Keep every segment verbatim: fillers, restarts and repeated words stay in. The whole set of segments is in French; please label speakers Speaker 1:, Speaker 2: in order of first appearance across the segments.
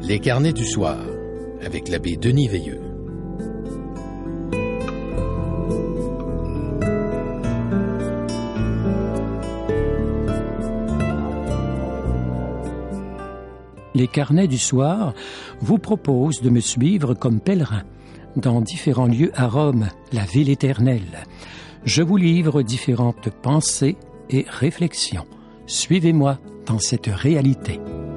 Speaker 1: Les carnets du soir, avec l'abbé Denis Veilleux.
Speaker 2: Les carnets du soir vous proposent de me suivre comme pèlerin dans différents lieux à Rome, la ville éternelle. Je vous livre différentes pensées et réflexions. Suivez-moi dans cette réalité.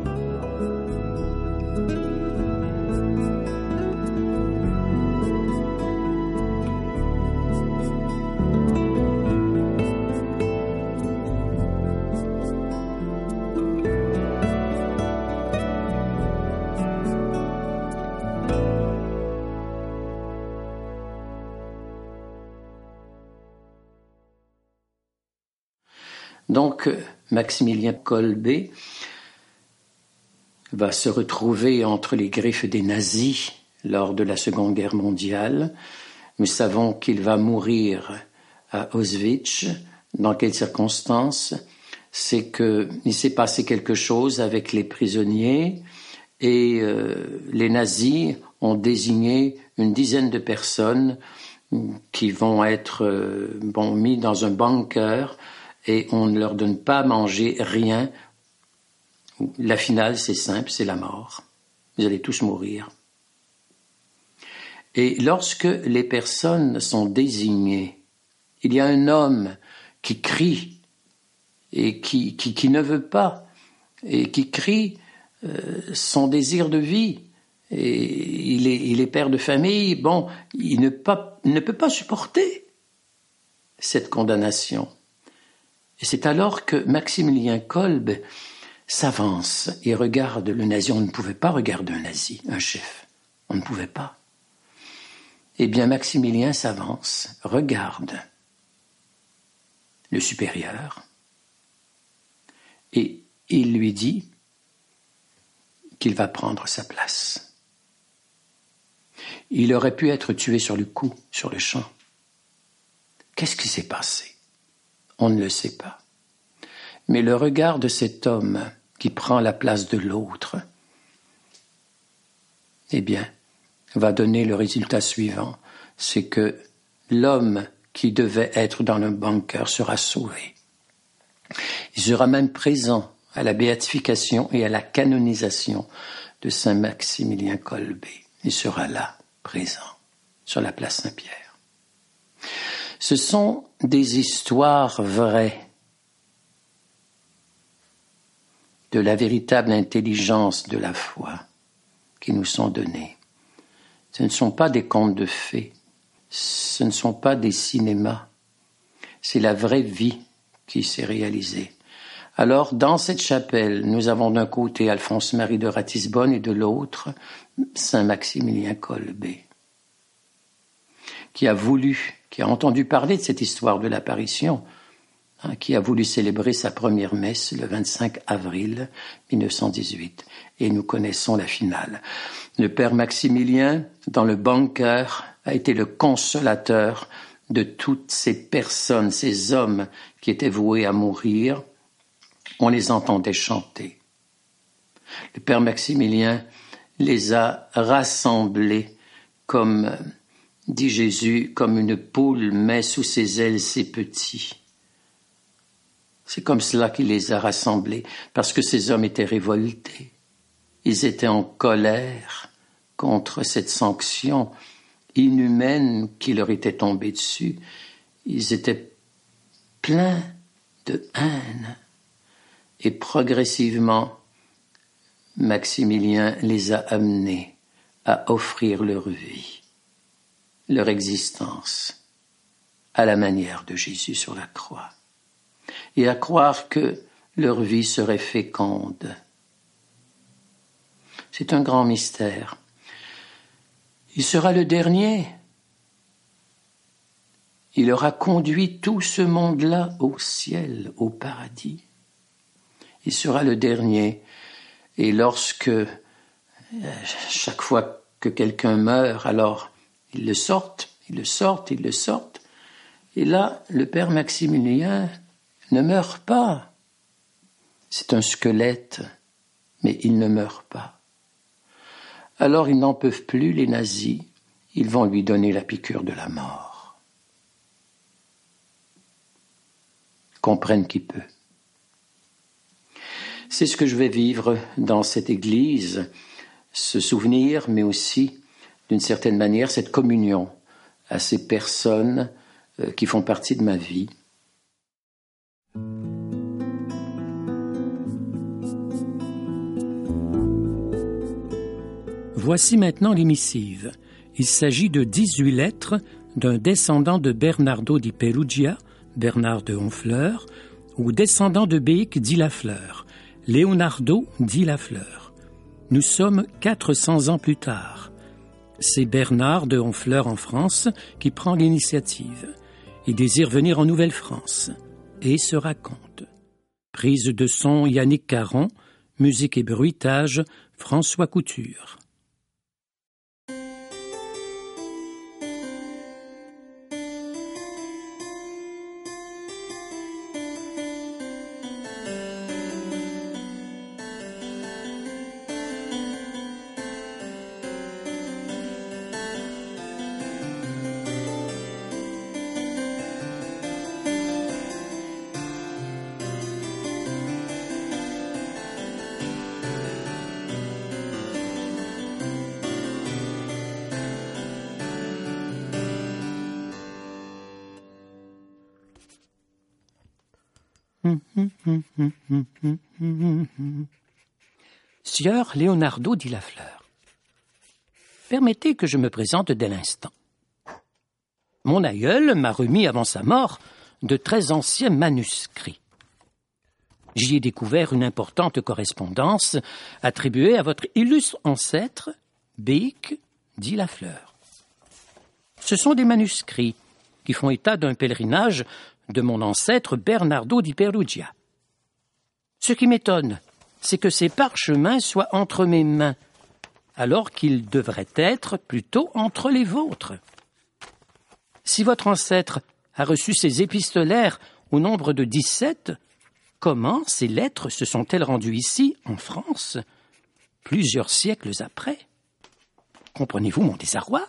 Speaker 3: Donc, Maximilien Kolbe va se retrouver entre les griffes des nazis lors de la Seconde Guerre mondiale. Nous savons qu'il va mourir à Auschwitz. Dans quelles circonstances? C'est qu'il s'est passé quelque chose avec les prisonniers et euh, les nazis ont désigné une dizaine de personnes qui vont être euh, bon, mis dans un bunker et on ne leur donne pas à manger rien. La finale, c'est simple, c'est la mort. Vous allez tous mourir. Et lorsque les personnes sont désignées, il y a un homme qui crie et qui, qui, qui ne veut pas, et qui crie euh, son désir de vie. Et il est, il est père de famille, bon, il ne, pas, il ne peut pas supporter cette condamnation. Et c'est alors que Maximilien Kolbe s'avance et regarde le nazi. On ne pouvait pas regarder un nazi, un chef. On ne pouvait pas. Eh bien, Maximilien s'avance, regarde le supérieur et il lui dit qu'il va prendre sa place. Il aurait pu être tué sur le coup, sur le champ. Qu'est-ce qui s'est passé? On ne le sait pas. Mais le regard de cet homme qui prend la place de l'autre, eh bien, va donner le résultat suivant. C'est que l'homme qui devait être dans le bunker sera sauvé. Il sera même présent à la béatification et à la canonisation de Saint Maximilien Kolbe. Il sera là, présent, sur la place Saint-Pierre. Ce sont des histoires vraies de la véritable intelligence de la foi qui nous sont données. Ce ne sont pas des contes de fées, ce ne sont pas des cinémas, c'est la vraie vie qui s'est réalisée. Alors, dans cette chapelle, nous avons d'un côté Alphonse-Marie de Ratisbonne et de l'autre Saint Maximilien Kolbe, qui a voulu, qui a entendu parler de cette histoire de l'apparition, hein, qui a voulu célébrer sa première messe le vingt-cinq avril mille neuf cent dix-huit. Et nous connaissons la finale. Le père Maximilien, dans le bunker, a été le consolateur de toutes ces personnes, ces hommes qui étaient voués à mourir. On les entendait chanter. Le père Maximilien les a rassemblés comme, dit Jésus, comme une poule met sous ses ailes ses petits. C'est comme cela qu'il les a rassemblés, parce que ces hommes étaient révoltés. Ils étaient en colère contre cette sanction inhumaine qui leur était tombée dessus. Ils étaient pleins de haine. Et progressivement, Maximilien les a amenés à offrir leur vie, leur existence, à la manière de Jésus sur la croix, et à croire que leur vie serait féconde. C'est un grand mystère. Il sera le dernier. Il aura conduit tout ce monde-là au ciel, au paradis. Il sera le dernier. Et lorsque, chaque fois que quelqu'un meurt, alors ils le sortent, ils le sortent, ils le sortent. Et là, le père Maximilien ne meurt pas. C'est un squelette, mais il ne meurt pas. Alors ils n'en peuvent plus, les nazis, ils vont lui donner la piqûre de la mort. Comprenne qui peut. C'est ce que je vais vivre dans cette église, ce souvenir, mais aussi, d'une certaine manière, cette communion à ces personnes qui font partie de ma vie.
Speaker 2: Voici maintenant les missives. Il s'agit de dix-huit lettres d'un descendant de Bernardo di Perugia, Bernard de Honfleur, ou descendant de Beïc dit Lafleur, Leonardo dit Lafleur. Nous sommes quatre cents ans plus tard. C'est Bernard de Honfleur en France qui prend l'initiative. Il désire venir en Nouvelle-France et se raconte. Prise de son Yannick Caron, musique et bruitage François Couture. Sieur Leonardo dit Lafleur. Permettez que je me présente dès l'instant. Mon aïeul m'a remis avant sa mort de très anciens manuscrits. J'y ai découvert une importante correspondance attribuée à votre illustre ancêtre, Beïc dit Lafleur. Ce sont des manuscrits qui font état d'un pèlerinage de mon ancêtre Bernardo di Perugia. Ce qui m'étonne, c'est que ces parchemins soient entre mes mains, alors qu'ils devraient être plutôt entre les vôtres. Si votre ancêtre a reçu ces épistolaires au nombre de dix-sept, comment ces lettres se sont-elles rendues ici, en France, plusieurs siècles après? Comprenez-vous mon désarroi?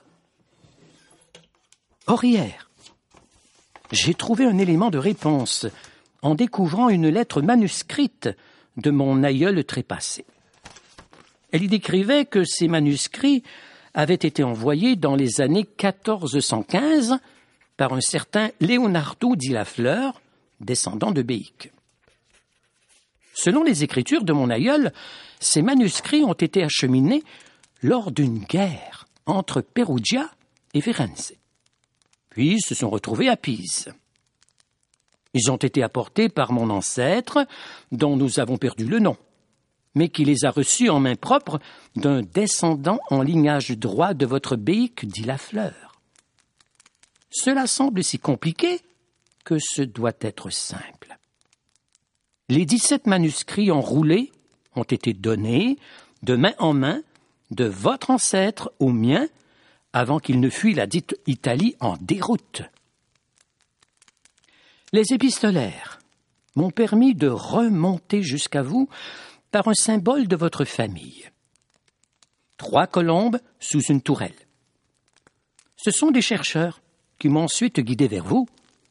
Speaker 2: Or hier, j'ai trouvé un élément de réponse en découvrant une lettre manuscrite de mon aïeul trépassé. Elle y décrivait que ces manuscrits avaient été envoyés dans les années quatorze cent quinze par un certain Leonardo di Lafleur, descendant de Beïc. Selon les écritures de mon aïeul, ces manuscrits ont été acheminés lors d'une guerre entre Perugia et Firenze. Puis se sont retrouvés à Pise. Ils ont été apportés par mon ancêtre, dont nous avons perdu le nom, mais qui les a reçus en main propre d'un descendant en lignage droit de votre Beïc dit Lafleur. Cela semble si compliqué que ce doit être simple. Les dix-sept manuscrits enroulés ont été donnés, de main en main, de votre ancêtre au mien, avant qu'il ne fuit la dite Italie en déroute. Les épistolaires m'ont permis de remonter jusqu'à vous par un symbole de votre famille. Trois colombes sous une tourelle. Ce sont des chercheurs qui m'ont ensuite guidé vers vous.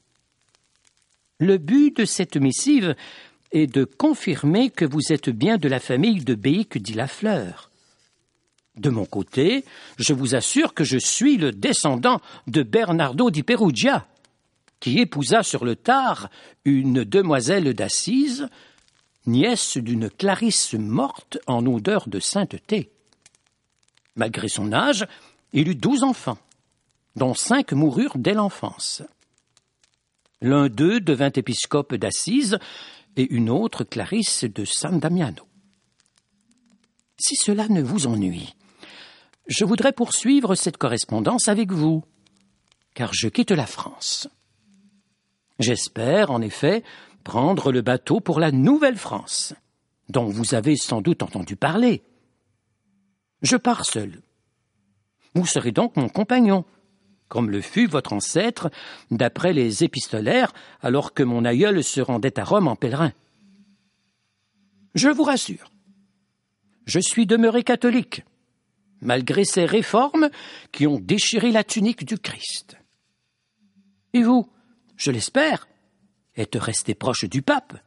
Speaker 2: Le but de cette missive est de confirmer que vous êtes bien de la famille de Beïc dit Lafleur. De mon côté, je vous assure que je suis le descendant de Bernardo di Perugia, qui épousa sur le tard une demoiselle d'Assise, nièce d'une Clarisse morte en odeur de sainteté. Malgré son âge, il eut douze enfants, dont cinq moururent dès l'enfance. L'un d'eux devint épiscope d'Assise et une autre Clarisse de San Damiano. Si cela ne vous ennuie, je voudrais poursuivre cette correspondance avec vous, car je quitte la France. J'espère, en effet, prendre le bateau pour la Nouvelle-France, dont vous avez sans doute entendu parler. Je pars seul. Vous serez donc mon compagnon, comme le fut votre ancêtre, d'après les épistolaires, alors que mon aïeul se rendait à Rome en pèlerin. Je vous rassure, je suis demeuré catholique, malgré ces réformes qui ont déchiré la tunique du Christ. Et vous, je l'espère, êtes resté proche du pape.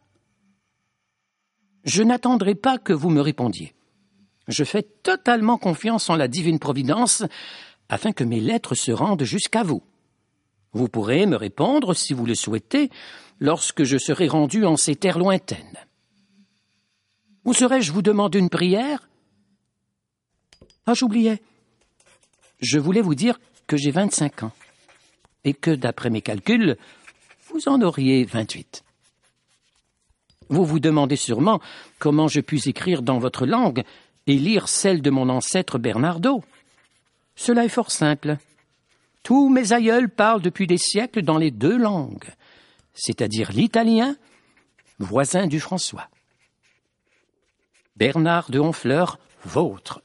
Speaker 2: Je n'attendrai pas que vous me répondiez. Je fais totalement confiance en la divine providence afin que mes lettres se rendent jusqu'à vous. Vous pourrez me répondre, si vous le souhaitez, lorsque je serai rendu en ces terres lointaines. Où serais-je vous demander une prière? Ah, j'oubliais. Je voulais vous dire que j'ai vingt-cinq ans et que, d'après mes calculs, vous en auriez vingt-huit. Vous vous demandez sûrement comment je puis écrire dans votre langue et lire celle de mon ancêtre Bernardo. Cela est fort simple. Tous mes aïeuls parlent depuis des siècles dans les deux langues, c'est-à-dire l'italien, voisin du François. Bernard de Honfleur, vôtre.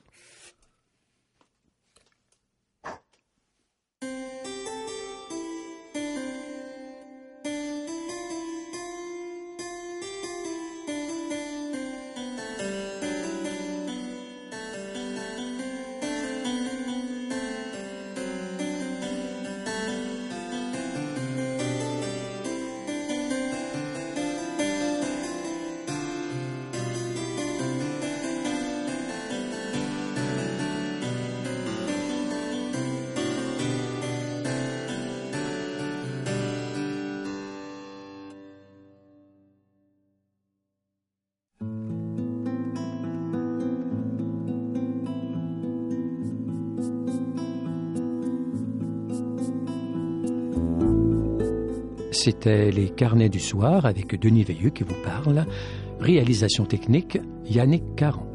Speaker 2: C'était les Carnets du soir avec Denis Veilleux qui vous parle. Réalisation technique, Yannick Caron.